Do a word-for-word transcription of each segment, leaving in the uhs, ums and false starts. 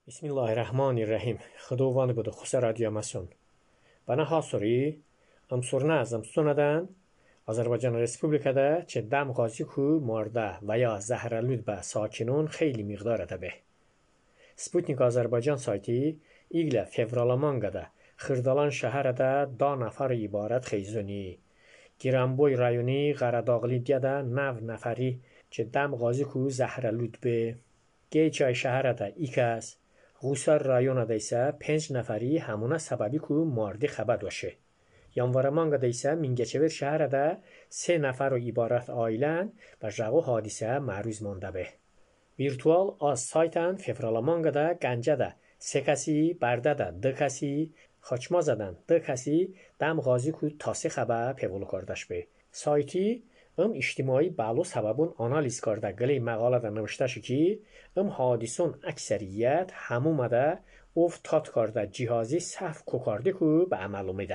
بسم الله الرحمن الرحیم. خداوند بود خسر رادیاماسون. Bana hasori am sorna azam sonadan Azerbaycan Respublikada چه دم غازی کو مرده و یا زهرالود به ساکنون خیلی مقدار به. سپوتنیک آذربایجان سایتی ایگل فevralamangada خردالان شهرده دا نفر ibarət خیزونی. گیرانبوی رایونی قراداغلی دیده نو نفری چه دم غازی کو زهرالود به. گیچای شهرده ایکس غوسار رایونده ایسا پنج نفری همونا سببی کو ماردی خبر باشه. یانوارمانگده ایسا منگچور شهرده سه نفر رو ibarət ailen و جاگو حادثه معروض مانده به. ویرتوال از سایتن فevralamangada گنجه ده سه کسی برده ده ده کسی خاچما زدن ده کسی دم غازی کو تاسه خبر پیولو کردش به. سایتی ام اجتماعی بالو سببون آنالیز کرده گلی مقاله ده نوشتهشی که ام حادثون اکثریت همومده افتاد کرده جهازی صف کوکارده کو به عمل اومده.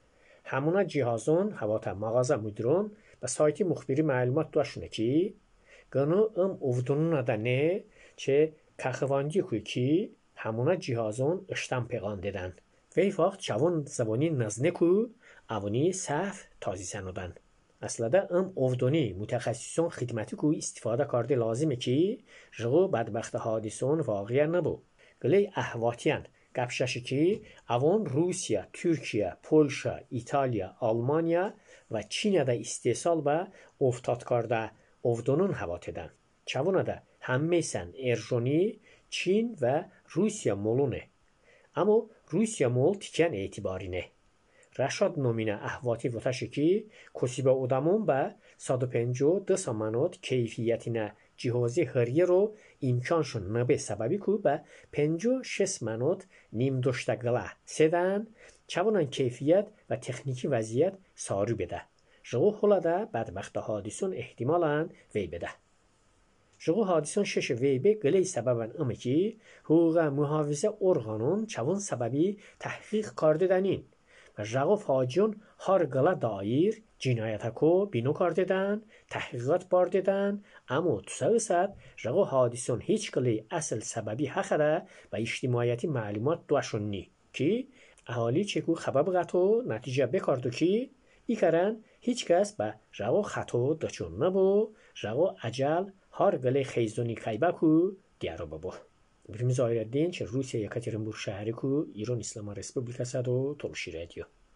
همونا جهازون حواتا مغازه مدرون به سایتی مخبری معلومات داشونه که گنو ام افتونون ده نه چه کخواندی کوی که همونا جهازون اشتم پیغان دیدن. وی وقت چوون زبانی نزنه کو اوانی صف تازی سنودن. اصلا ده ام افتونی متخصصون خدمتی کو استفاده کرده لازمه که جغو بدبخت حادثون واقعا نبو. گلی احواتیان گپششی که اوان روسیا، ترکیه، پولشا، ایتالیا، آلمانیا و چین ده استحصال به افتاد کرده افتونون حواتیدن. چوونه ده همه سن ارژونی، چین و روسیا مولونه. اما روسیا مول تیکن اعتباری نه. رشاد نومینه احواتی وطشی که کسی با ادامون به صد و پنجاه و دو سامانوت کیفیتینه جهازی هریه رو امکانشون نبه سببی که به پنجاه و شش منوت نیم داشتگله سدن چونان کیفیت و تکنیکی وضعیت سارو بده. جغو خلاده بدبخت حادثون احتمالاً وی بده. جغو حادثون شش وی به گلی سببن امه که حقوق محافظه ارغانون چون سببی تحقیق کرده دنین. و جغو فاجون هر گله دایر جنایت کو بینو کردن تحقیقات باردن اما تو سوسد جغو حادثون هیچ گلی اصل سببی حقده و اجتماعیتی معلومات دوشون نی که اهالی چکو خباب غطو نتیجه بکردو که ایکرن هیچ کس به جغو خطو دچون نبو جغو عجل هر گلی خیزونی کیبه کو دیارو ببو. بریم زایر دین چه روسیه یکاترینبورگ شهری کو ایران اسلامی رسپوبلیک است و تلوشی رادیو.